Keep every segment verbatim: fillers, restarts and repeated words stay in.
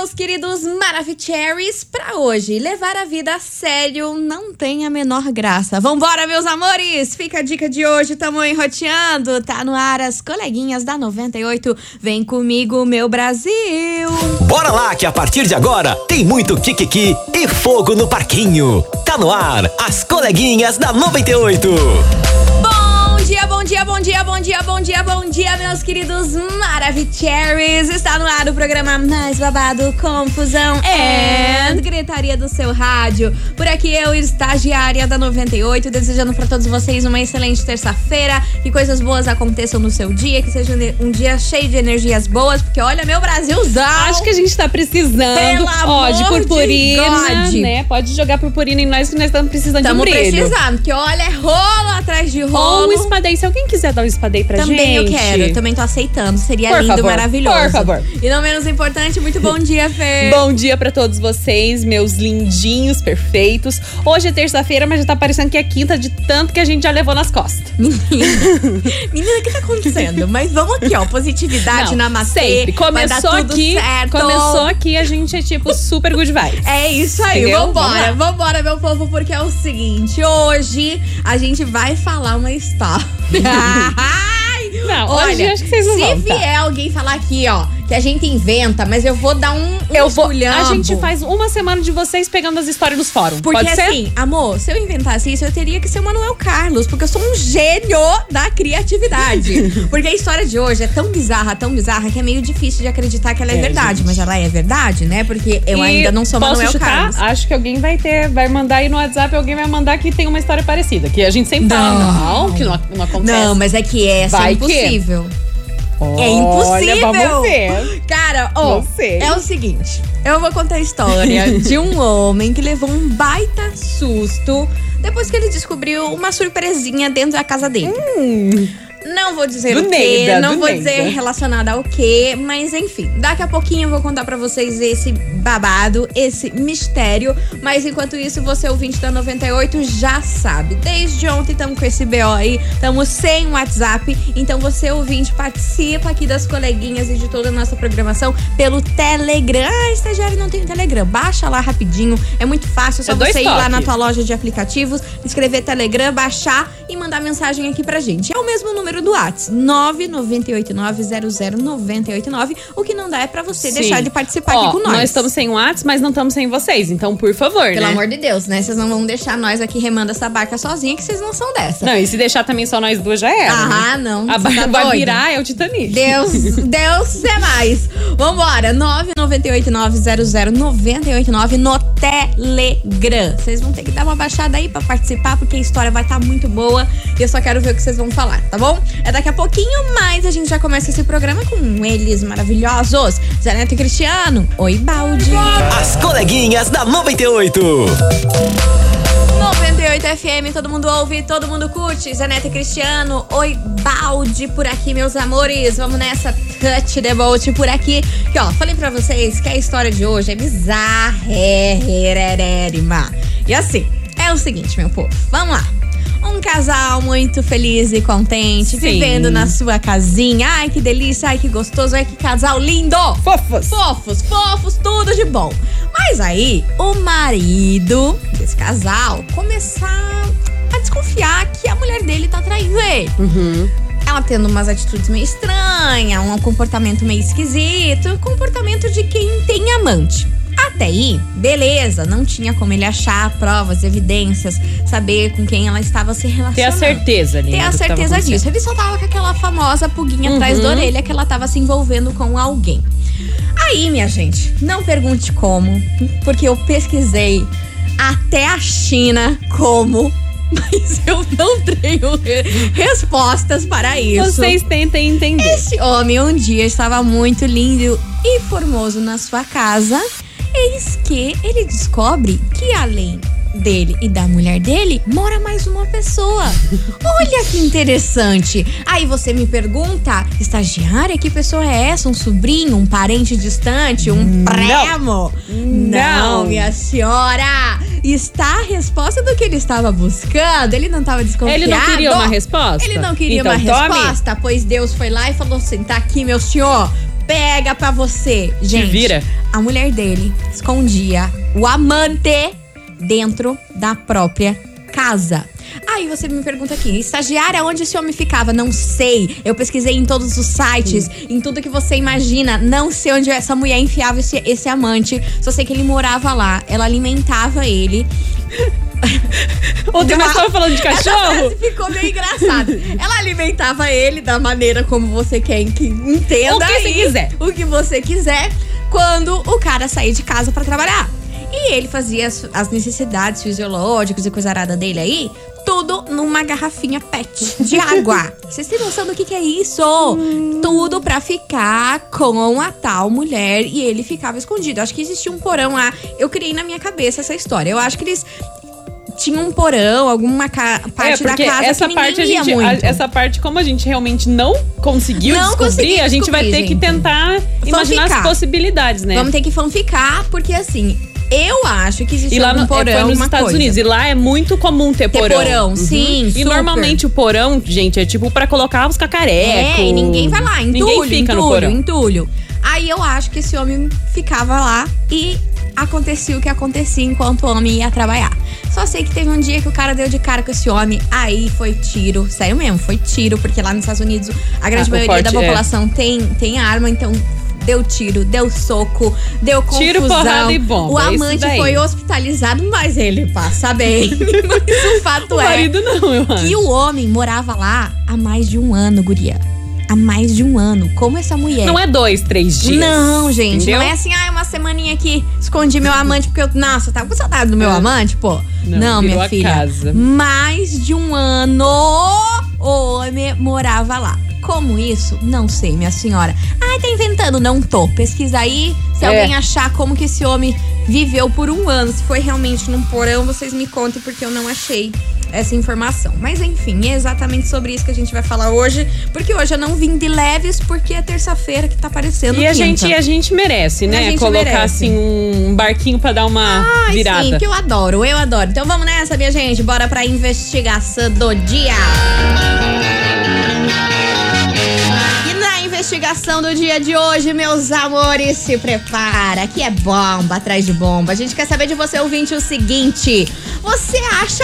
meus queridos Maravicheries, pra hoje, levar a vida a sério não tem a menor graça. Vambora, meus amores! Fica a dica de hoje, tamo enroteando. Tá no ar as coleguinhas da noventa e oito. Vem comigo, meu Brasil! Bora lá, que a partir de agora tem muito kikiki e fogo no parquinho. Tá no ar as coleguinhas da noventa e oito. Bom dia, bom dia, bom dia, bom dia, bom dia, bom dia, meus queridos Maravicheries. Está no ar o programa mais babado, confusão e gritaria do seu rádio. Por aqui eu, estagiária da noventa e oito, desejando para todos vocês uma excelente terça-feira, que coisas boas aconteçam no seu dia, que seja um dia cheio de energias boas, porque olha, meu Brasilzão. Acho que a gente tá precisando, Pelo ó, amor de purpurina, de né? Pode jogar purpurina em nós, que nós estamos precisando Tamo de um brilho. Estamos precisando, porque olha, é rolo atrás de rolo. Ou um espadei, se alguém quiser dar um espadei pra também gente. Também eu quero, eu também tô aceitando, seria por lindo, favor, maravilhoso. Por favor. E não menos importante, muito bom dia, Fê. Bom dia pra todos vocês, meus lindinhos perfeitos. Hoje é terça-feira, mas já tá parecendo que é quinta, de tanto que a gente já levou nas costas. Menina, menina, o que tá acontecendo? Mas vamos aqui, ó, positividade, não, namastê. Sempre. Começou aqui, certo. começou aqui, a gente é tipo super good vibes. É isso aí, entendeu? vambora, vambora, meu povo, porque é o seguinte, hoje a gente vai falar uma história. Não, olha, hoje acho que vocês não se vão, vier tá? alguém falar aqui, ó, que a gente inventa, mas eu vou dar um, um eu vou, esculhambo. A gente faz uma semana de vocês pegando as histórias dos fóruns. Porque pode ser? assim, amor, se eu inventasse isso, eu teria que ser o Manuel Carlos, porque eu sou um gênio da criatividade. Porque a história de hoje é tão bizarra, tão bizarra, que é meio difícil de acreditar que ela é, é verdade. Gente. Mas ela é verdade, né? Porque eu e ainda não sou posso Manuel chutar? Carlos. Acho que alguém vai ter, vai mandar aí no WhatsApp, alguém vai mandar que tem uma história parecida. Que a gente sempre fala, não, que não, não acontece. Não, mas é que essa vai é impossível. Que... É impossível! Olha, vamos ver. Cara, ó, é o seguinte. Eu vou contar a história de um homem que levou um baita susto depois que ele descobriu uma surpresinha dentro da casa dele. Hum. Não vou dizer do o quê, Neida, não vou Neida. dizer relacionada ao quê, mas enfim, daqui a pouquinho eu vou contar pra vocês esse babado, esse mistério, mas enquanto isso, você ouvinte da noventa e oito já sabe, desde ontem estamos com esse B O aí, estamos sem WhatsApp, então você ouvinte participa aqui das coleguinhas e de toda a nossa programação pelo Telegram. Ah, estagiário não tem Telegram, baixa lá rapidinho, é muito fácil, é só é você ir toque. lá na tua loja de aplicativos, escrever Telegram, baixar e mandar mensagem aqui pra gente. É o mesmo número do WhatsApp, nove nove oito nove zero zero nove oito nove. O que não dá é pra você Sim. deixar de participar Ó, aqui com nós. Nós estamos sem WhatsApp, mas não estamos sem vocês. Então, por favor, Pelo né? amor de Deus, né? Vocês não vão deixar nós aqui remando essa barca sozinha, que vocês não são dessa. Não, e se deixar também só nós duas já era. Ah, né? não. A barca tá vai doido? virar, é o Titanic. Deus, Deus é mais. Vambora, nove nove oito nove zero zero nove oito nove no Telegram. Vocês vão ter que dar uma baixada aí pra participar, porque a história vai estar tá muito boa e eu só quero ver o que vocês vão falar, tá bom? É daqui a pouquinho, mas a gente já começa esse programa com eles maravilhosos. Zé Neto e Cristiano, oi balde. As coleguinhas da noventa e oito. noventa e oito F M, todo mundo ouve, todo mundo curte. Zé Neto e Cristiano, oi balde por aqui, meus amores. Vamos nessa, touch the boat por aqui. Que ó, falei pra vocês que a história de hoje é bizarrérrima. E assim, é o seguinte, meu povo, vamos lá. Um casal muito feliz e contente, Sim. vivendo na sua casinha. Ai, que delícia, ai, que gostoso, ai, que casal lindo. Fofos. Fofos, fofos, tudo de bom. Mas aí, o marido desse casal começar a desconfiar que a mulher dele tá traindo ele. Uhum. Ela tendo umas atitudes meio estranhas, um comportamento meio esquisito, comportamento de quem tem amante. Até aí, beleza, não tinha como ele achar provas, evidências, saber com quem ela estava se relacionando. Ter a certeza ali. Ter né, a certeza disso. Ele só tava com aquela famosa pulguinha uhum. atrás da orelha que ela tava se envolvendo com alguém. Aí, minha gente, não pergunte como, porque eu pesquisei até a China como, mas eu não tenho re- respostas para isso. Vocês tentem entender. Esse homem um dia estava muito lindo e formoso na sua casa. Eis que ele descobre que além dele e da mulher dele, mora mais uma pessoa. Olha que interessante. Aí você me pergunta, estagiária, que pessoa é essa? Um sobrinho, um parente distante, um primo? Não, minha senhora. Está a resposta do que ele estava buscando. Ele não estava desconfiado. Ele não queria uma resposta? Ele não queria então, uma tome. resposta, pois Deus foi lá e falou assim, tá aqui, meu senhor. Pega pra você. Gente, Te vira. A mulher dele escondia o amante dentro da própria casa. Aí você me pergunta aqui, estagiária, onde esse homem ficava? Não sei. Eu pesquisei em todos os sites, hum. em tudo que você imagina. Não sei onde essa mulher enfiava esse, esse amante. Só sei que ele morava lá. Ela alimentava ele. Ontem nós estávamos falando de cachorro? Ficou meio engraçado. Ela alimentava ele da maneira como você quer que entenda. O que você quiser. O que você quiser. Quando o cara saía de casa pra trabalhar. E ele fazia as, as necessidades fisiológicas e coisa arada dele aí, tudo numa garrafinha pet de água. Vocês têm noção do que, que é isso? Hum. Tudo pra ficar com a tal mulher e ele ficava escondido. Acho que existia um porão lá. Eu criei na minha cabeça essa história. Eu acho que eles tinham um porão, alguma ca- parte é, da casa essa que parte ninguém a gente, ia muito. A, essa parte, como a gente realmente não conseguiu não descobrir, consegui a gente descobrir, vai ter gente. que tentar imaginar fanficar. as possibilidades, né? Vamos ter que fanficar, porque assim... Eu acho que existe e lá algum no, porão, é, foi nos Estados coisa. Unidos. E lá é muito comum ter, ter porão. porão, uhum. sim, E super. normalmente o porão, gente, é tipo pra colocar os cacarecos. É, e ninguém vai lá, entulho, ninguém fica entulho, no porão. entulho. Aí eu acho que esse homem ficava lá e acontecia o que acontecia enquanto o homem ia trabalhar. Só sei que teve um dia que o cara deu de cara com esse homem, aí foi tiro, sério mesmo, foi tiro, porque lá nos Estados Unidos a grande ah, maioria forte, da população é. tem, tem arma, então... Deu tiro, deu soco, deu confusão. Tiro, porrada e bomba. O amante foi hospitalizado, mas ele passa bem. Mas o fato o é marido não, eu acho. que o homem morava lá há mais de um ano, guria. Há mais de um ano. Como essa mulher... Não é dois, três dias. Não, gente. Entendeu? Não é assim, ah, uma semaninha aqui, escondi meu amante porque eu... Nossa, eu tava com saudade do meu é. amante, pô. Não, não minha a filha. Casa. Mais de um ano o homem morava lá. Como isso? Não sei, minha senhora. Ai, tá inventando. Não tô. Pesquisa aí. Se é. alguém achar como que esse homem viveu por um ano. Se foi realmente num porão, vocês me contem, porque eu não achei essa informação. Mas enfim, é exatamente sobre isso que a gente vai falar hoje. Porque hoje eu não vim de leves, porque é terça-feira que tá aparecendo. E a quinta. gente, a gente merece, né? A gente Colocar merece. assim um barquinho pra dar uma Ai, virada. Sim, que eu adoro, eu adoro. Então vamos nessa, minha gente. Bora pra investigação do dia. Investigação do dia de hoje, meus amores, se prepara, que é bomba atrás de bomba. A gente quer saber de você, ouvinte, o seguinte: você acha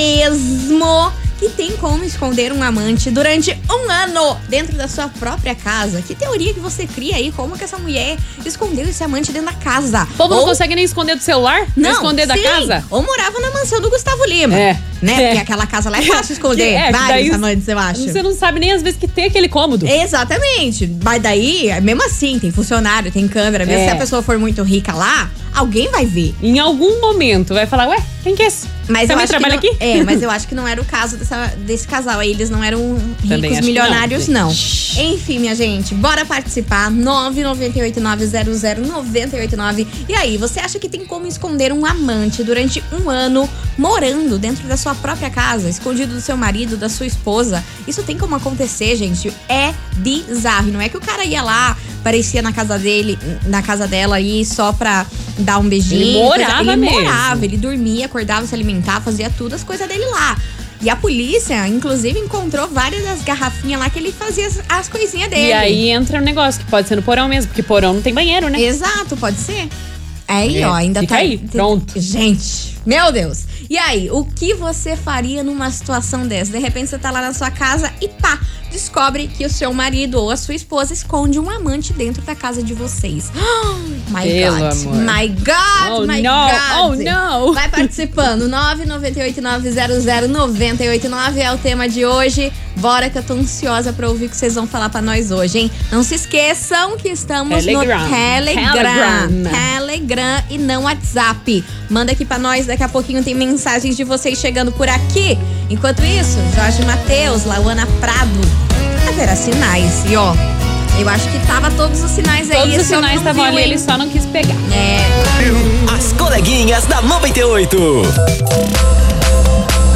mesmo que tem como esconder um amante durante um ano dentro da sua própria casa? Que teoria que você cria aí? Como que essa mulher escondeu esse amante dentro da casa? O povo Ou... não consegue nem esconder do celular? Não, esconder da sim. casa? Ou morava na mansão do Gustavo Lima. É. Né? É. Porque aquela casa lá é fácil esconder. É, vários daí, amantes, eu acho. Você não sabe nem às vezes que tem aquele cômodo. Exatamente. Mas daí, mesmo assim, tem funcionário, tem câmera. Mesmo É. se a pessoa for muito rica lá, alguém vai ver. Em algum momento vai falar, ué, quem que é esse? Mas Também eu acho trabalha que não, aqui? É, mas eu acho que não era o caso dessa, desse casal. Aí eles não eram Também ricos acho que milionários, não, não. gente. Enfim, minha gente, bora participar. nove nove oito nove zero zero nove oito nove. E aí, você acha que tem como esconder um amante durante um ano morando dentro da sua própria casa, escondido do seu marido, da sua esposa? Isso tem como acontecer, gente? É bizarro. Não é que o cara ia lá, aparecia na casa dele, na casa dela aí só pra dar um beijinho. Ele morava Ele mesmo. morava, ele dormia, acordava, se alimentava, fazia tudo as coisas dele lá. E a polícia, inclusive, encontrou várias das garrafinhas lá que ele fazia as, as coisinhas dele. E aí entra um negócio que pode ser no porão mesmo, porque porão não tem banheiro, né? Exato, pode ser. Aí, É, ó, ainda fica tá. aí, pronto. Gente, meu Deus. E aí, o que você faria numa situação dessa? De repente você tá lá na sua casa e pá, descobre que o seu marido ou a sua esposa esconde um amante dentro da casa de vocês. Oh, my Pelo God. amor. My God, Oh, my no. God. Oh, não. Vai participando. nove nove oito nove zero zero nove oito nove é o tema de hoje. Bora que eu tô ansiosa pra ouvir o que vocês vão falar pra nós hoje, hein? Não se esqueçam que estamos Telegram. no Telegram. Telegram. Telegram e não WhatsApp. Manda aqui pra nós, daqui a pouquinho tem mensagens de vocês chegando por aqui. Enquanto isso, Jorge Mateus, Lauana Prado, haverá sinais. E ó, eu acho que tava todos os sinais aí. Todos os esse homem sinais não estavam viu, ali, hein? ele só não quis pegar. É. As coleguinhas da noventa e oito.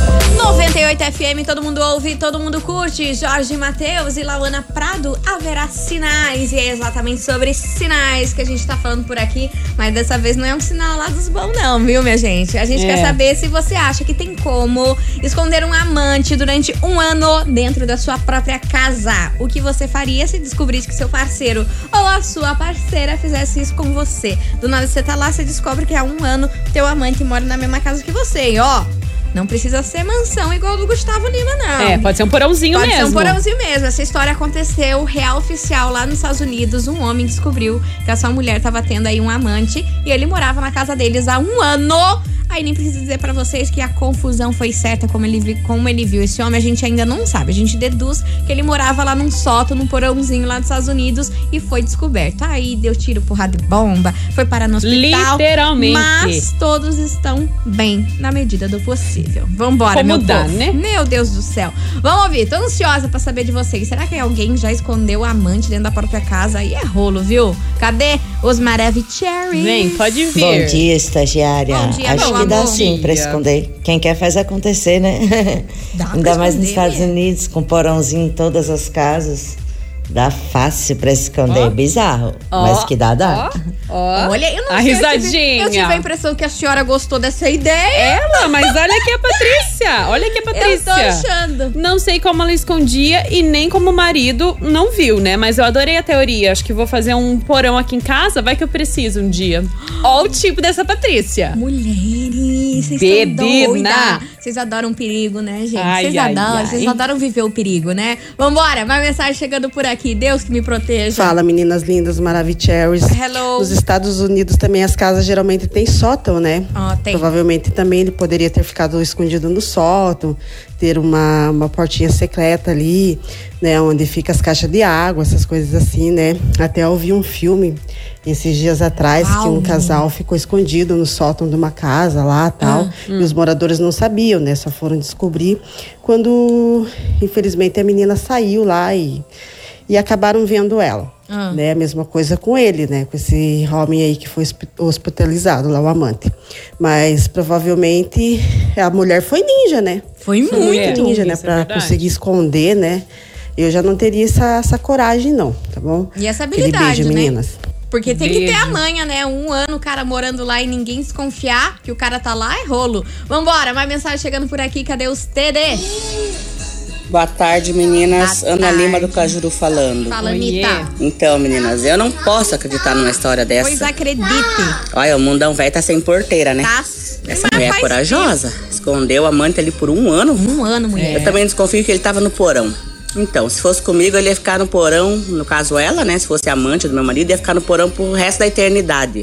noventa e oito F M, todo mundo ouve, todo mundo curte. Jorge Mateus e Lauana Prado, haverá sinais. E é exatamente sobre sinais que a gente tá falando por aqui. Mas dessa vez não é um sinal lá dos bons não, viu, minha gente? A gente é. quer saber se você acha que tem como esconder um amante durante um ano dentro da sua própria casa. O que você faria se descobrisse que seu parceiro ou a sua parceira fizesse isso com você? Do nada você tá lá, você descobre que há um ano teu amante mora na mesma casa que você. E ó, não precisa ser mansão igual do Gustavo Lima, não. É, pode ser um porãozinho pode mesmo. Pode ser um porãozinho mesmo. Essa história aconteceu, real oficial, lá nos Estados Unidos. Um homem descobriu que a sua mulher tava tendo aí um amante e ele morava na casa deles há um ano. Aí nem preciso dizer pra vocês que a confusão foi certa, como ele, vi, como ele viu esse homem, a gente ainda não sabe. A gente deduz que ele morava lá num sótão, num porãozinho lá dos Estados Unidos e foi descoberto. Aí deu tiro, porrada de bomba, foi parar no hospital. Literalmente. Mas todos estão bem, na medida do possível. Vambora, como meu dá, povo. né? Meu Deus do céu. Vamos ouvir, tô ansiosa pra saber de vocês. Será que alguém já escondeu o amante dentro da própria casa? Aí é rolo, viu? Cadê os Maravicheries? Vem, pode vir. Bom dia, estagiária. Bom dia, Acho meu que dá amor. sim pra esconder. Quem quer faz acontecer, né? Dá pra Ainda mais nos esconder, Estados mesmo. Unidos, com porãozinho em todas as casas. Dá fácil pra esconder. Ó. Bizarro. Ó. Mas que dá, dá. Ó, ó. Olha, eu não a sei, risadinha. Eu tive, eu tive a impressão que a senhora gostou dessa ideia. Ela, mas olha aqui a Patrícia. Olha aqui a Patrícia. Eu tô achando. Não sei como ela escondia e nem como o marido não viu, né? Mas eu adorei a teoria. Acho que vou fazer um porão aqui em casa. Vai que eu preciso um dia. Ó o tipo dessa Patrícia. Mulheres, vocês Bebida. são doidas. Vocês adoram perigo, né, gente? Ai, Vocês ai, adoram, ai. vocês adoram viver o perigo, né? Vambora, mais mensagem chegando por aqui. Deus que me proteja. Fala, meninas lindas, Maravicheries. Hello. Nos Estados Unidos também as casas geralmente têm sótão, né? Ó, tem. Provavelmente também ele poderia ter ficado escondido no sótão, ter uma, uma portinha secreta ali, né? Onde fica as caixas de água, essas coisas assim, né? Até eu vi um filme esses dias atrás Uau. que um casal ficou escondido no sótão de uma casa lá, tal, Ah, e os moradores não sabiam, né? Só foram descobrir quando, infelizmente, a menina saiu lá e, e acabaram vendo ela. Ah. Né? A mesma coisa com ele, né? Com esse homem aí que foi hospitalizado lá, o amante. Mas provavelmente a mulher foi ninja, né? Foi muito. Muito ninja, né? isso é Pra verdade. conseguir esconder, né? Eu já não teria essa, essa coragem, não, tá bom? E essa Aquele habilidade, beijo, né? meninas. Porque tem que ter a Beijo. manha, né? Um ano o cara morando lá e ninguém desconfiar que o cara tá lá, é rolo. Vambora, mais mensagem chegando por aqui. Cadê os T Ds? Boa tarde, meninas. Boa Ana tarde. Lima do Cajuru falando. Fala, Oiê. Anitta. Então, meninas, eu não posso acreditar numa história Pois dessa. acredite. Olha, o mundão velho tá sem porteira, né? Tá. Essa Mas mulher é faz corajosa. Escondeu o amante ali por um ano. Um ano, mulher. Eu também desconfio que ele tava no porão. Então, se fosse comigo, ele ia ficar no porão, no caso ela, né? Se fosse amante do meu marido, ia ficar no porão pro resto da eternidade.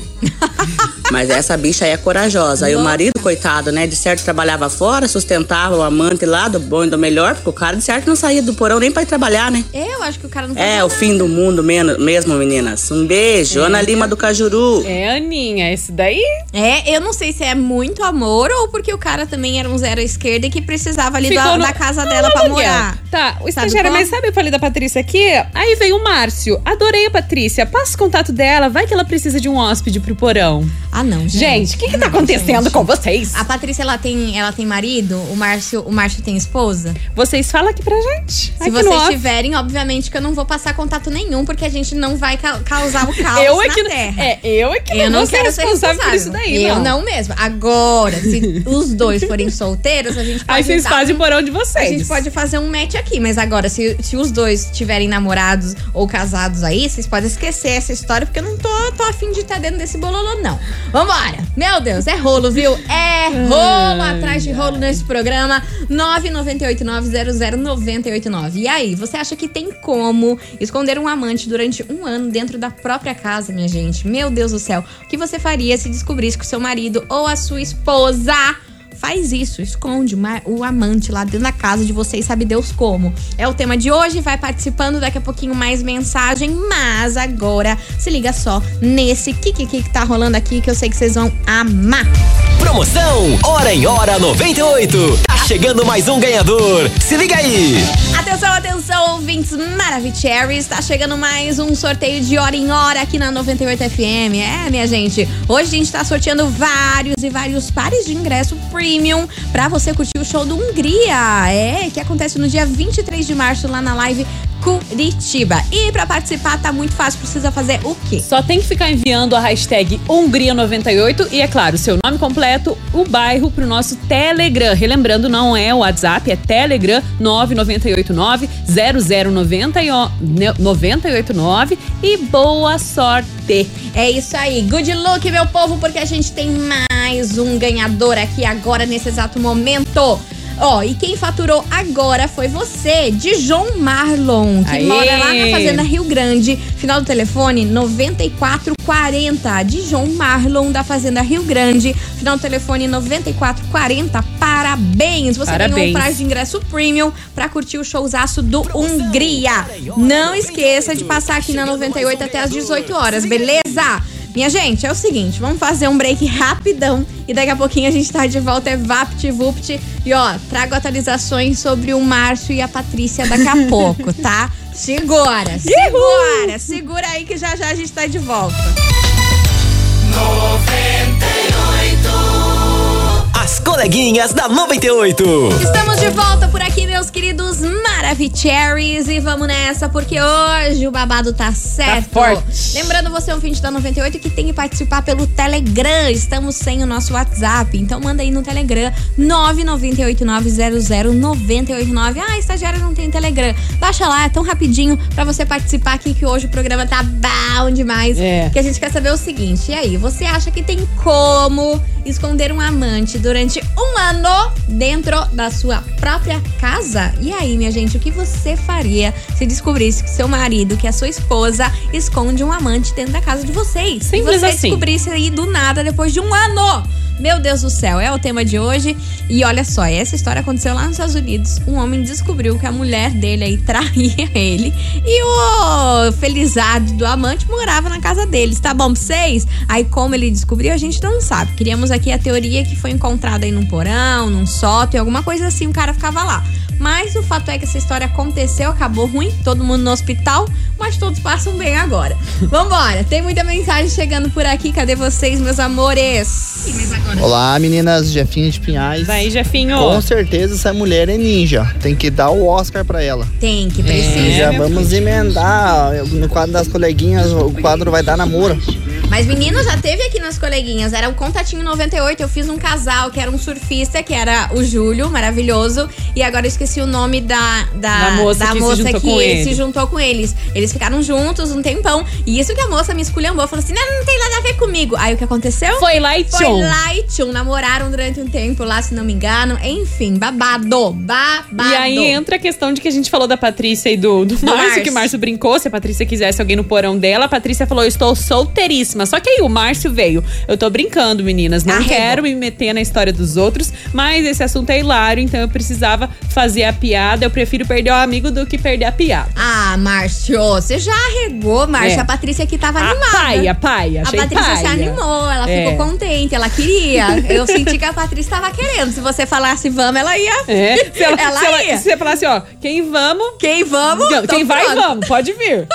Mas essa bicha aí é corajosa. Aí o marido, coitado, né? De certo trabalhava fora, sustentava o amante lá, do bom e do melhor, porque o cara de certo não saía do porão nem pra ir trabalhar, né? Eu acho que o cara não É, faz o nada. fim do mundo men- mesmo, meninas. Um beijo. Ana Lima do Cajuru. É, Aninha, esse daí? É, eu não sei se é muito amor ou porque o cara também era um zero à esquerda e que precisava ali da, Ficou no- da casa no dela pra aluguel. morar. Tá, o Sabe estagiário, como? mas sabe o que eu falei da Patrícia aqui? Aí veio o Márcio. Adorei a Patrícia. Passa o contato dela, vai que ela precisa de um hóspede pro porão. Ah, não, gente. Gente, o que que tá Não, acontecendo gente. com vocês? A Patrícia, ela tem, ela tem marido? O Márcio, o Márcio tem esposa? Vocês falam aqui pra gente. Se aqui no vocês off. tiverem, obviamente que eu não vou passar contato nenhum, porque a gente não vai ca- causar o caos eu na é que, terra. É, eu é que Eu não não vou ser quero ser responsável por responsável. isso daí, Eu não. não mesmo. Agora, se os dois forem solteiros, a gente pode Aí vocês dar fazem um- o porão de A vocês. gente pode fazer um match aqui, mas agora, se, se os dois tiverem namorados ou casados aí, vocês podem esquecer essa história, porque eu não tô, tô afim de estar dentro desse bololô, não. Vambora! Meu Deus, é rolo, viu? É rolo atrás de rolo nesse programa. nove nove oito nove zero zero nove oito nove. E aí, você acha que tem como esconder um amante durante um ano dentro da própria casa, minha gente? Meu Deus do céu. O que você faria se descobrisse que o seu marido ou a sua esposa faz isso, esconde uma- o amante lá dentro da casa de vocês, sabe Deus como. É o tema de hoje, vai participando, daqui a pouquinho mais mensagem, mas agora se liga só nesse que que que tá rolando aqui que eu sei que vocês vão amar. Promoção Hora em Hora noventa e oito. Tá chegando mais um ganhador. Se liga aí. Atenção, atenção, ouvintes Maravicheries. Tá chegando mais um sorteio de Hora em Hora aqui na noventa e oito F M. É, minha gente, hoje a gente tá sorteando vários e vários pares de ingresso premium pra você curtir o show do Hungria. É, que acontece no dia vinte e três de março lá na Live Curitiba. E pra participar tá muito fácil, precisa fazer o quê? Só tem que ficar enviando a hashtag Hungria noventa e oito e, é claro, seu nome completo, o bairro pro nosso Telegram. Relembrando, não é o WhatsApp, é Telegram nove nove oito nove zero zero nove oito nove e boa sorte. É isso aí, good luck, meu povo, porque a gente tem mais um ganhador aqui agora nesse exato momento. Ó, oh, e quem faturou agora foi você, Dijon Marlon, que Aê. mora lá na Fazenda Rio Grande. Final do telefone noventa e quatro quarenta. Dijon Marlon, da Fazenda Rio Grande. Final do telefone noventa e quatro quarenta. Parabéns! Você Parabéns. ganhou um prazo de ingresso premium pra curtir o showzaço do Hungria. Não esqueça de passar aqui na noventa e oito até as dezoito horas, beleza? Minha gente, é o seguinte, vamos fazer um break rapidão e daqui a pouquinho a gente tá de volta, é VaptVupt. E ó, trago atualizações sobre o Márcio e a Patrícia daqui a pouco, tá? Segura, segura, segura aí que já já a gente tá de volta. noventa e oito. As coleguinhas da noventa e oito. Estamos de volta por aqui, meus queridos Maravicheries. E vamos nessa, porque hoje o babado tá certo. Tá forte. Lembrando você, ouvinte da noventa e oito, que tem que participar pelo Telegram. Estamos sem o nosso WhatsApp. Então manda aí no Telegram nove nove oito nove zero zero nove oito nove. Ah, estagiária não tem Telegram. Baixa lá, é tão rapidinho pra você participar aqui, que hoje o programa tá bom demais. É. Que a gente quer saber o seguinte: e aí, você acha que tem como esconder um amante durante um ano dentro da sua própria casa? E aí, minha gente, o que você faria se descobrisse que seu marido, que a sua esposa, esconde um amante dentro da casa de vocês? Simples e você assim. descobrisse aí do nada depois de um ano. Meu Deus do céu, é o tema de hoje. E olha só, essa história aconteceu lá nos Estados Unidos. Um homem descobriu que a mulher dele aí traía ele e o felizardo do amante morava na casa deles. Tá bom pra vocês? Aí como ele descobriu, a gente não sabe. Queríamos aqui a teoria que foi encontrada aí num porão, num sótão, alguma coisa assim, o cara ficava lá. Mas o fato é que essa história aconteceu, acabou ruim, todo mundo no hospital, mas todos passam bem agora. Vambora, tem muita mensagem chegando por aqui, cadê vocês, meus amores? Olá, meninas, Jefinho de Pinhais. Vai, Jefinho. Com certeza essa mulher é ninja, tem que dar o Oscar pra ela. Tem, que precisa. E já meu vamos emendar no quadro das coleguinhas, o quadro vai dar namoro. Mas menino, já teve aqui nas coleguinhas, era o Contatinho noventa e oito, eu fiz um casal que era um surfista, que era o Júlio, maravilhoso, e agora eu esqueci o nome da, da, Da moça da que se moça juntou que com ele. se juntou com eles. Eles ficaram juntos um tempão, e isso que a moça me esculhambou, falou assim, não, não tem nada a ver comigo. Aí o que aconteceu? Foi lá e Foi tchum. lá e tchum, namoraram durante um tempo lá, se não me engano, enfim, babado, babado. E aí entra a questão de que a gente falou da Patrícia e do, do, Márcio, Márcio. que o Márcio brincou, se a Patrícia quisesse alguém no porão dela, a Patrícia falou, eu estou solteiríssima. Só que aí o Márcio veio. Eu tô brincando, meninas, não Arregou. quero me meter na história dos outros, mas esse assunto é hilário, então eu precisava fazer a piada, eu prefiro perder o amigo do que perder a piada. Ah, Márcio, você já arregou, Márcio, É. a Patrícia aqui tava A animada. paia, paia, A achei Patrícia se paia. animou, ela É. ficou contente, ela queria. Eu senti que a Patrícia tava querendo. Se você falasse vamos, ela ia. É, se ela, Ela se ela- ia. se você falasse, ó, quem vamos, Quem vamos? não, Tô quem vai, pronta. vamos, pode vir.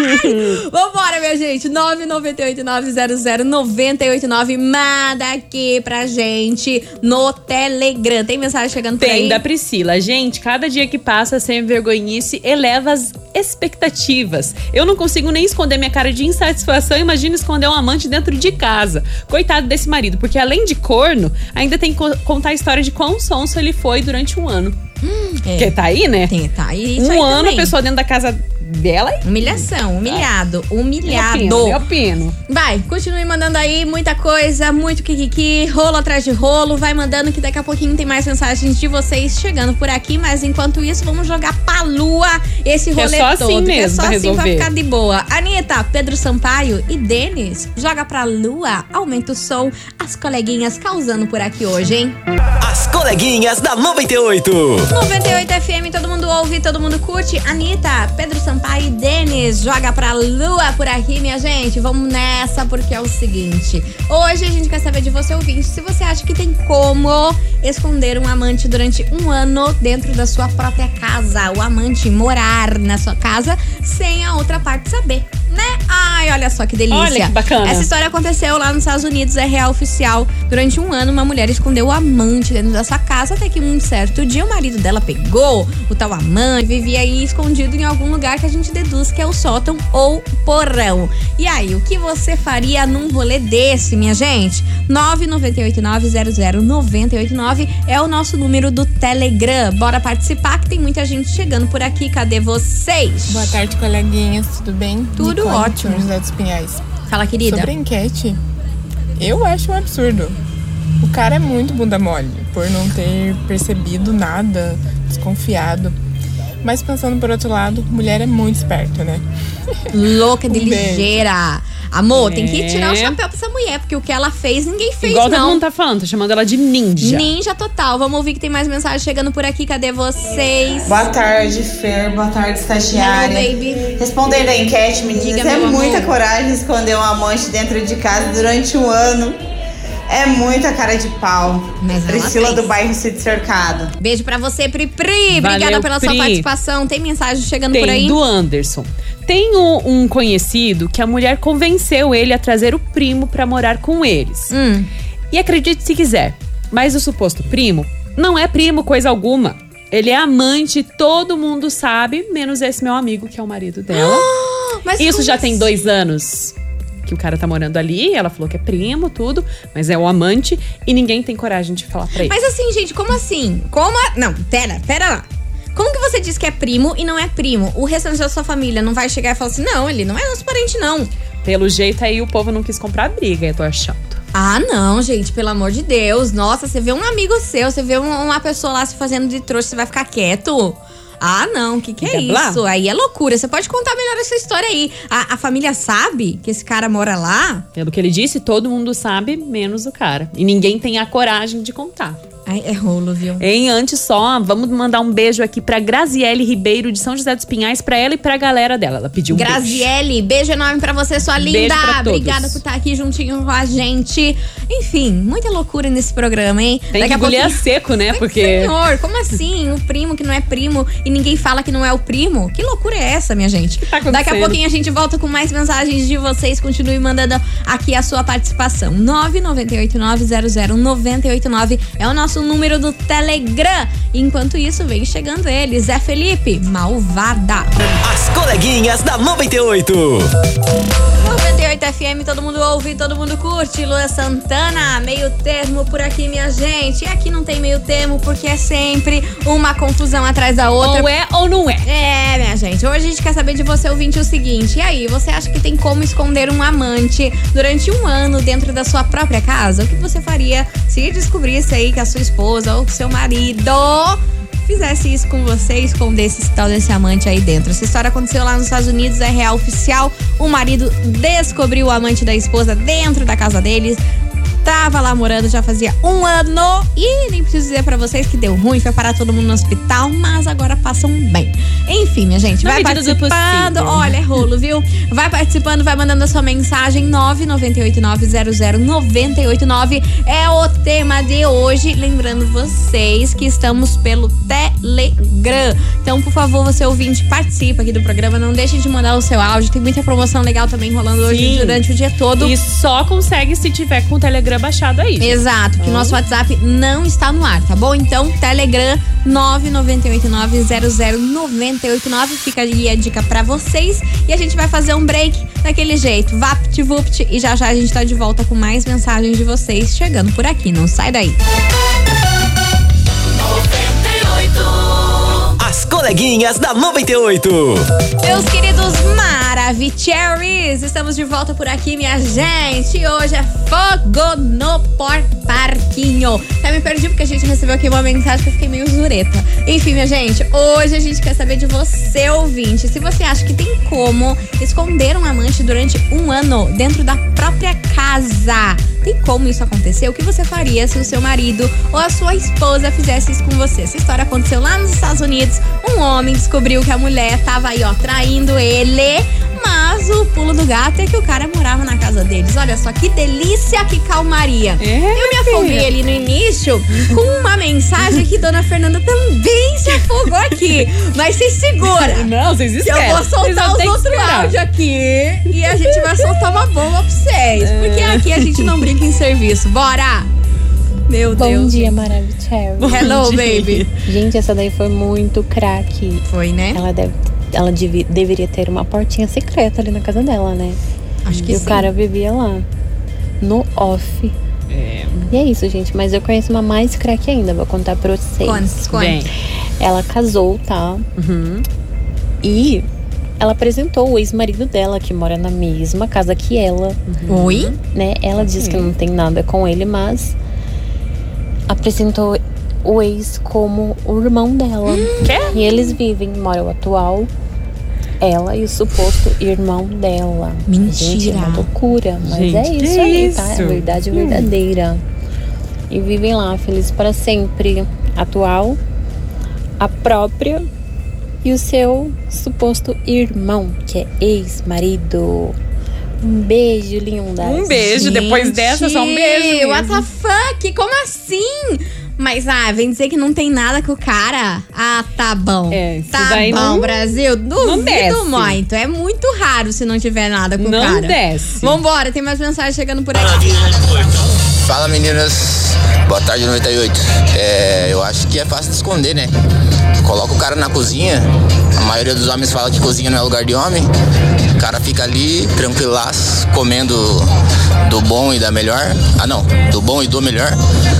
Vambora, minha gente. nove nove oito nove zero zero nove oito nove. Manda aqui pra gente no Telegram. Tem mensagem chegando por Tem, aí? da Priscila. Gente, cada dia que passa sem vergonhice eleva as expectativas. Eu não consigo nem esconder minha cara de insatisfação. Imagina esconder um amante dentro de casa. Coitado desse marido, porque além de corno, ainda tem que co- contar a história de quão sonso ele foi durante um ano. É. Porque tá aí, né? Tem, tá. E isso um aí ano também. a pessoa dentro da casa dela e Humilhação, humilhado, eu humilhado. opino, eu opino. Vai, continue mandando aí muita coisa, muito kikiki, rolo atrás de rolo. Vai mandando que daqui a pouquinho tem mais mensagens de vocês chegando por aqui. Mas enquanto isso, vamos jogar pra lua esse Que é rolê só assim todo. que mesmo é só pra assim pra resolver. ficar de boa. Anitta, Pedro Sampaio e Denis, joga pra lua, aumenta o som. As coleguinhas causando por aqui hoje, hein? As coleguinhas da noventa e oito. noventa e oito F M, todo mundo ouve, todo mundo curte. Anitta, Pedro Sampaio Sampaio e Denis, joga pra lua por aqui, minha gente. Vamos nessa, porque é o seguinte. Hoje a gente quer saber de você, ouvinte, se você acha que tem como esconder um amante durante um ano dentro da sua própria casa. O amante morar na sua casa sem a outra parte saber, né? Ai, olha só que delícia. Olha que bacana. Essa história aconteceu lá nos Estados Unidos, é real oficial. Durante um ano, uma mulher escondeu o amante dentro da sua casa, até que um certo dia o marido dela pegou o tal amante, vivia aí escondido em algum lugar que a gente deduz que é o sótão ou porão. E aí, o que você faria num rolê desse, minha gente? nove nove oito nove zero zero nove oito nove é o nosso número do Telegram. Bora participar que tem muita gente chegando por aqui. Cadê vocês? Boa tarde, coleguinhas. Tudo bem? Tudo Nicole, ótimo. São José dos Pinhais. Fala, querida. Sobre a enquete, eu acho um absurdo. O cara é muito bunda mole por não ter percebido nada, desconfiado. Mas pensando por outro lado, mulher é muito esperta, né? Louca de Um beijo. ligeira. Amor, É. tem que tirar o chapéu pra essa mulher, porque o que ela fez, ninguém fez, Igual todo não. mundo tá falando, tá chamando ela de ninja. Ninja total. Vamos ouvir que tem mais mensagem chegando por aqui. Cadê vocês? Boa tarde, Fer. Boa tarde, estagiária. Hello, baby. Respondendo a enquete, meninas, Diga, é meu muita amor. coragem esconder um amante dentro de casa durante um ano. É muita cara de pau. Mas ela Priscila fez. do bairro Cid Cercado. Beijo pra você, Pri Pri. Valeu, Obrigada pela sua Pri. participação. Tem mensagem chegando Tem por aí? do Anderson. Tem um, um conhecido que a mulher convenceu ele a trazer o primo pra morar com eles. Hum. E acredite se quiser, mas o suposto primo não é primo coisa alguma. Ele é amante, todo mundo sabe, menos esse meu amigo que é o marido dela. Mas Isso como já tem assim? dois anos que o cara tá morando ali. Ela falou que é primo, tudo, mas é o amante e ninguém tem coragem de falar pra ele. Mas assim, gente, como assim? Como a... Não, pera, pera lá. Como que você diz que é primo e não é primo? O restante da sua família não vai chegar e falar assim, não, ele não é nosso parente, não. Pelo jeito aí o povo não quis comprar briga, eu tô achando. Ah, não, gente, pelo amor de Deus. Nossa, você vê um amigo seu, você vê um- uma pessoa lá se fazendo de trouxa, você vai ficar quieto? Ah, não, que que é Diabla. isso? Aí é loucura. Você pode contar melhor essa história aí. A, a família sabe que esse cara mora lá? Pelo que ele disse, todo mundo sabe, menos o cara. E ninguém tem a coragem de contar. Ai, é rolo, viu? Em antes só, vamos mandar um beijo aqui pra Graziele Ribeiro de São José dos Pinhais, pra ela e pra galera dela. Ela pediu um beijo. Graziele, beijo enorme pra você, sua linda. Beijo pra todos. Obrigada por estar aqui juntinho com a gente. Enfim, muita loucura nesse programa, hein? Tem que engolir a seco, né? Porque Senhor, como assim? O primo que não é primo e ninguém fala que não é o primo? Que loucura é essa, minha gente? tá acontecendo? Daqui a pouquinho a gente volta com mais mensagens de vocês. Continue mandando aqui a sua participação. nove nove oito nove zero zero nove oito nove é o nosso número do Telegram. Enquanto isso, vem chegando ele, Zé Felipe, Malvada. As coleguinhas da noventa e oito. noventa e oito F M, todo mundo ouve, todo mundo curte. Lua Santana, meio termo por aqui, minha gente. E aqui não tem meio termo, porque é sempre uma confusão atrás da outra. ou é ou não é. É, minha gente, hoje a gente quer saber de você, ouvinte, o seguinte. E aí, você acha que tem como esconder um amante durante um ano dentro da sua própria casa? O que você faria se descobrisse aí que a sua esposa ou que seu marido fizesse isso com você, escondesse esse tal desse amante aí dentro? Essa história aconteceu lá nos Estados Unidos, é real oficial. O marido descobriu o amante da esposa dentro da casa deles. Tava lá morando já fazia um ano e nem preciso dizer pra vocês que deu ruim, foi parar todo mundo no hospital, mas agora passam bem. Enfim, minha gente, Na vai medida do participando. possível. Olha, é rolo, viu? Vai participando, vai mandando a sua mensagem. nove nove oito nove zero zero nove oito nove é o tema de hoje. Lembrando vocês que estamos pelo Telegram. Então, por favor, você ouvinte, participa aqui do programa. Não deixe de mandar o seu áudio. Tem muita promoção legal também rolando hoje Sim. durante o dia todo. E só consegue se tiver com o Telegram baixado aí. gente. Exato, que o nosso WhatsApp não está no ar, tá bom? Então, Telegram nove nove oito nove zero zero nove oito nove. Fica aí a dica pra vocês. E a gente vai fazer um break daquele jeito. Vapt-vupt. E já já a gente tá de volta com mais mensagens de vocês chegando por aqui. Não sai daí. As coleguinhas da noventa e oito. Meus queridos Maravicheries, estamos de volta por aqui, minha gente. Hoje é fogo no por parquinho. Até me perdi porque a gente recebeu aqui uma mensagem que eu fiquei meio zureta. Enfim, minha gente, hoje a gente quer saber de você, ouvinte. Se você acha que tem como esconder um amante durante um ano dentro da própria casa. E como isso aconteceu? O que você faria se o seu marido ou a sua esposa fizesse isso com você? Essa história aconteceu lá nos Estados Unidos. Um homem descobriu que a mulher tava aí, ó, traindo ele. Mas o pulo do gato é que o cara morava na casa deles. Olha só que delícia, que calmaria. É, eu me afoguei ali no início com uma mensagem que Dona Fernanda também se afogou aqui. Mas vocês segura. Não, vocês esperam. Eu vou soltar os outros áudios aqui e a gente vai soltar uma bomba pra vocês. É. Porque aqui a gente não brinca em serviço. Bora! Meu Bom Deus. Bom dia, maravilhoso. Hello, baby. Gente, essa daí foi muito craque. Foi, né? Ela deve Ela dev, deveria ter uma portinha secreta ali na casa dela, né? Acho que e sim. o cara vivia lá, no off. É. E é isso, gente. Mas eu conheço uma mais craque ainda, vou contar pra vocês. Conte, conte. Ela casou, tá? Uhum. E ela apresentou o ex-marido dela, que mora na mesma casa que ela. Uhum. Oi? Né? Ela diz Sim. que não tem nada com ele, mas apresentou o ex como o irmão dela. Quê? E eles vivem, mora o atual, ela e o suposto irmão dela. Mentira. Gente, é uma loucura. Mas Gente, é isso que aí, isso? tá? É verdade verdadeira. E vivem lá, felizes para sempre. Atual, a própria e o seu suposto irmão, que é ex-marido. Um beijo, linda. Um beijo, gente, depois dessa só um beijo mesmo. What the fuck? Como assim? Mas, ah, vem dizer que não tem nada com o cara? Ah, tá bom. É, isso tá daí bom, não, Brasil. não desce. Duvido muito. É muito raro se não tiver nada com o cara. Não desce. Vambora, tem mais mensagem chegando por aqui. Fala, meninas. Boa tarde, noventa e oito. É, eu acho que é fácil de esconder, né? Coloca o cara na cozinha. A maioria dos homens fala que cozinha não é lugar de homem. O cara fica ali, tranquilaço, comendo do bom e da melhor. Ah, não, do bom e do melhor.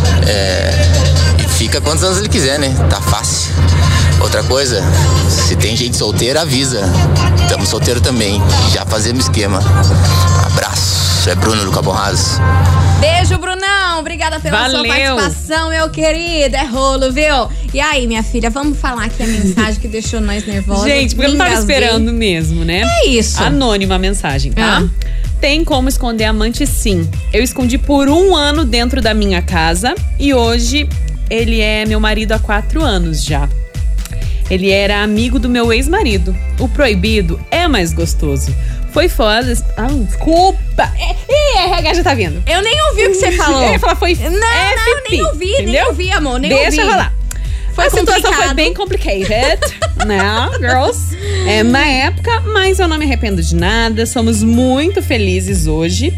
É, e fica quantos anos ele quiser, né? Tá fácil. Outra coisa, se tem gente solteira, avisa. Estamos solteiros também. Já fazemos esquema. Abraço. É Bruno do Cabo Raso. Beijo, Brunão. Obrigada pela Valeu. sua participação, meu querido. É rolo, viu? E aí, minha filha, vamos falar aqui a mensagem que deixou nós nervosos. Gente, porque eu não tava esperando mesmo, né? É isso. Anônima a mensagem, tá? Ah. Tem como esconder amante, sim. Eu escondi por um ano dentro da minha casa e hoje ele é meu marido há quatro anos já. Ele era amigo do meu ex-marido. O proibido é mais gostoso. Foi foda. Ah, desculpa. Ih, R H já tá vindo. Eu nem ouvi o que você falou. Eu ia falar, foi Não, não, nem ouvi, entendeu? nem ouvi, amor, nem Deixa ouvi. rolar. Foi a situação complicado. foi bem complicated, né, girls? É, na época, mas eu não me arrependo de nada. Somos muito felizes hoje.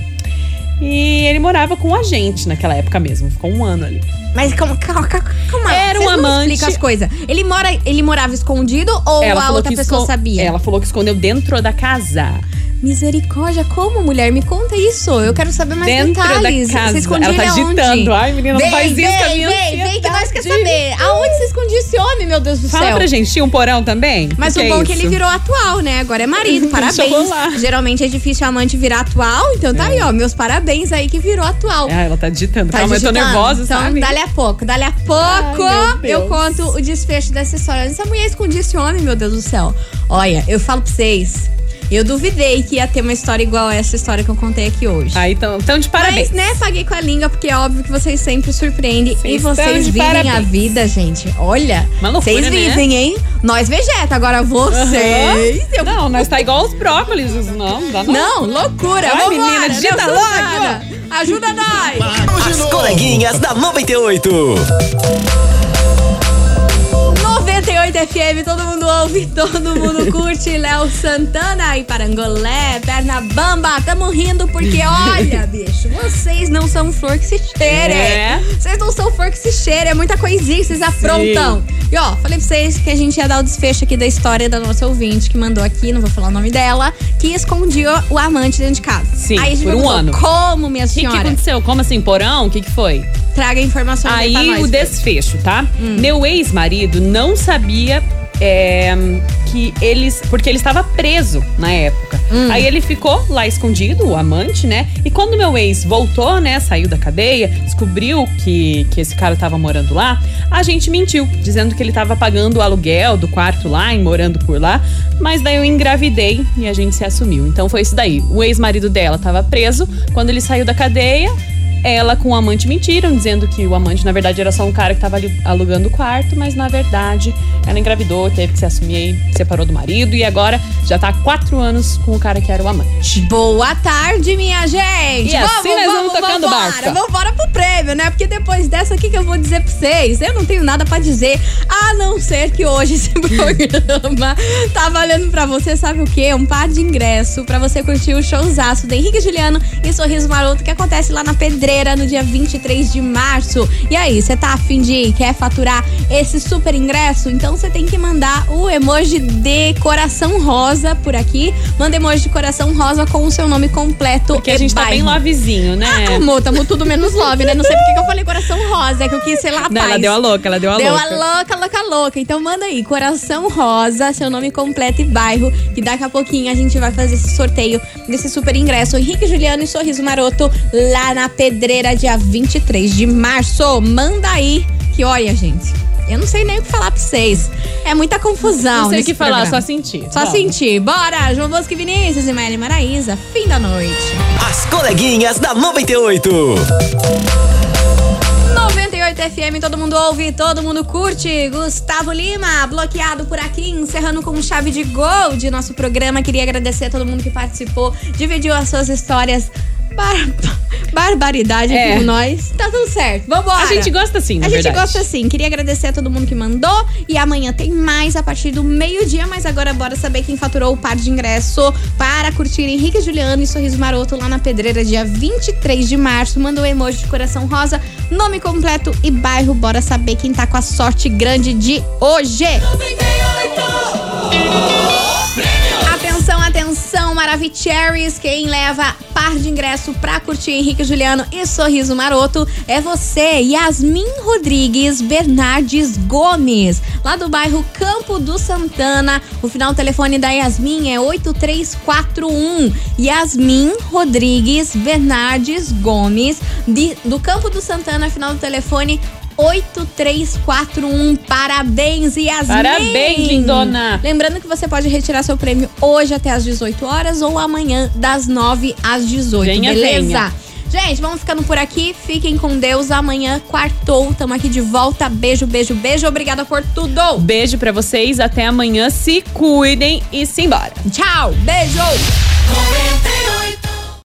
E ele morava com a gente naquela época mesmo. Ficou um ano ali. Mas como, calma, calma. Era um Vocês não amante. explica as coisas. Ele, mora, ele morava escondido ou Ela a falou outra que pessoa escon- sabia? Ela falou que escondeu dentro da casa. Misericórdia, como, mulher? Me conta isso. Eu quero saber mais Dentro detalhes. da casa. Você escondia Ela tá ele aonde? agitando. Ai, menina, não vem, faz isso vem, com a minha Vem, vem, que nós quer ansiedade. saber. Aonde você escondia esse homem, meu Deus do Fala céu? pra gente, tinha um porão também? Mas que o que bom é é que isso? ele virou atual, né? Agora é marido, Deixa eu parabéns. rolar. Geralmente é difícil a amante virar atual, então tá aí, ó. Meus parabéns aí que virou atual. Ah, ela tá digitando. Tá Calma, eu tô digitando? nervosa, então, sabe? dali a pouco, dali a pouco Ai, meu eu Deus. conto o desfecho dessa história. Essa mulher escondia esse homem, meu Deus do céu. Olha, eu falo pra vocês, eu duvidei que ia ter uma história igual a essa história que eu contei aqui hoje. Ah, então, então de parabéns. Mas, né, paguei com a língua, porque é óbvio que vocês sempre surpreendem. Vocês e vocês estão de vivem parabéns. a vida, gente. Olha, Uma loucura, vocês né? vivem, hein? Nós vegeta, agora vocês... eu- Não, nós tá igual os brócolis. Não, dá não. Não, loucura. Vai, Vambora, menina, digita Deus logo. Santana. Ajuda nós. As coleguinhas da noventa e oito. noventa e oito F M, todo mundo ouve, todo mundo curte. Léo Santana e Parangolé, perna bamba. Tamo rindo porque, olha, bicho, vocês não são flor que se cheire. É. Vocês não são flor que se cheire. É muita coisinha que vocês aprontam. E ó, falei pra vocês que a gente ia dar o desfecho aqui da história da nossa ouvinte que mandou aqui, não vou falar o nome dela, que escondia o amante dentro de casa. Sim, aí a gente por um perguntou, ano. como, minha O que, que senhora? aconteceu? Como assim, porão? O que, que foi? Traga informações aí, pra Aí nós. o desfecho, tá? Meu ex-marido não sabia é, que eles... Porque ele estava preso na época. Hum. Aí ele ficou lá escondido, o amante, né? E quando meu ex voltou, né? Saiu da cadeia, descobriu que, que esse cara tava morando lá, a gente mentiu, dizendo que ele tava pagando o aluguel do quarto lá e morando por lá. Mas daí eu engravidei e a gente se assumiu. Então foi isso daí. O ex-marido dela tava preso. Quando ele saiu da cadeia, ela com o amante mentiram, dizendo que o amante, na verdade, era só um cara que tava alugando o quarto, mas, na verdade, ela engravidou, teve que se assumir, separou do marido e agora já tá há quatro anos com o cara que era o amante. Boa tarde, minha gente! E assim nós vamos tocando barco. Vamos embora pro prêmio, né? Porque depois dessa aqui que eu vou dizer pra vocês, eu não tenho nada pra dizer, a não ser que hoje esse programa tá valendo pra você, sabe o quê? Um par de ingresso pra você curtir o showzaço do Henrique e Juliano e Sorriso Maroto, que acontece lá na Pedreira no dia vinte e três de março. E aí, você tá afim de ir? Quer faturar esse super ingresso? Então você tem que mandar o emoji de coração rosa por aqui. Manda emoji de coração rosa com o seu nome completo. Porque a gente bairro. Tá bem lovezinho, né? Ah, amor, tamo tudo menos love, né? Não sei porque que eu falei coração rosa, é que eu quis ser lá Não, ela deu a louca, ela deu a deu louca. Deu a louca, louca, louca. Então manda aí, coração rosa, seu nome completo e bairro, que daqui a pouquinho a gente vai fazer esse sorteio desse super ingresso Henrique, Juliano e Sorriso Maroto lá na Pedreira, dia vinte e três de março. Manda aí, que olha, gente, eu não sei nem o que falar pra vocês. É muita confusão. Não sei o que falar, programa. só sentir. Só Bom. sentir. Bora, João Bosco e Vinícius e Maíra Maraíza, fim da noite. As coleguinhas da noventa e oito. noventa e oito F M, todo mundo ouve, todo mundo curte. Gustavo Lima, bloqueado por aqui, encerrando com chave de gol de nosso programa. Queria agradecer a todo mundo que participou, dividiu as suas histórias. Bar... Barbaridade É. com nós. Tá tudo certo. Vambora. A gente gosta assim, na A gente verdade. gosta assim. Queria agradecer a todo mundo que mandou. E amanhã tem mais a partir do meio-dia. Mas agora bora saber quem faturou o par de ingresso para curtir Henrique, Juliano e Sorriso Maroto lá na Pedreira, dia vinte e três de março. Manda o emoji de coração rosa, nome completo e bairro. Bora saber quem tá com a sorte grande de hoje. noventa e oito. Atenção, atenção, Maravicheries. Quem leva par de ingresso pra curtir Henrique, Juliano e Sorriso Maroto é você, Yasmin Rodrigues Bernardes Gomes, lá do bairro Campo do Santana. O final do telefone da Yasmin é oito três quatro um. Yasmin Rodrigues Bernardes Gomes, de, do Campo do Santana, final do telefone oito três quatro um. Parabéns, Yasmin! Parabéns, lindona! Lembrando que você pode retirar seu prêmio hoje até às dezoito horas ou amanhã das nove às dezoito, Venha, beleza? venha. Gente, vamos ficando por aqui. Fiquem com Deus. Amanhã, quartou. Tamo aqui de volta. Beijo, beijo, beijo. Obrigada por tudo. Beijo pra vocês. Até amanhã. Se cuidem e simbora. Tchau. Beijo. noventa e oito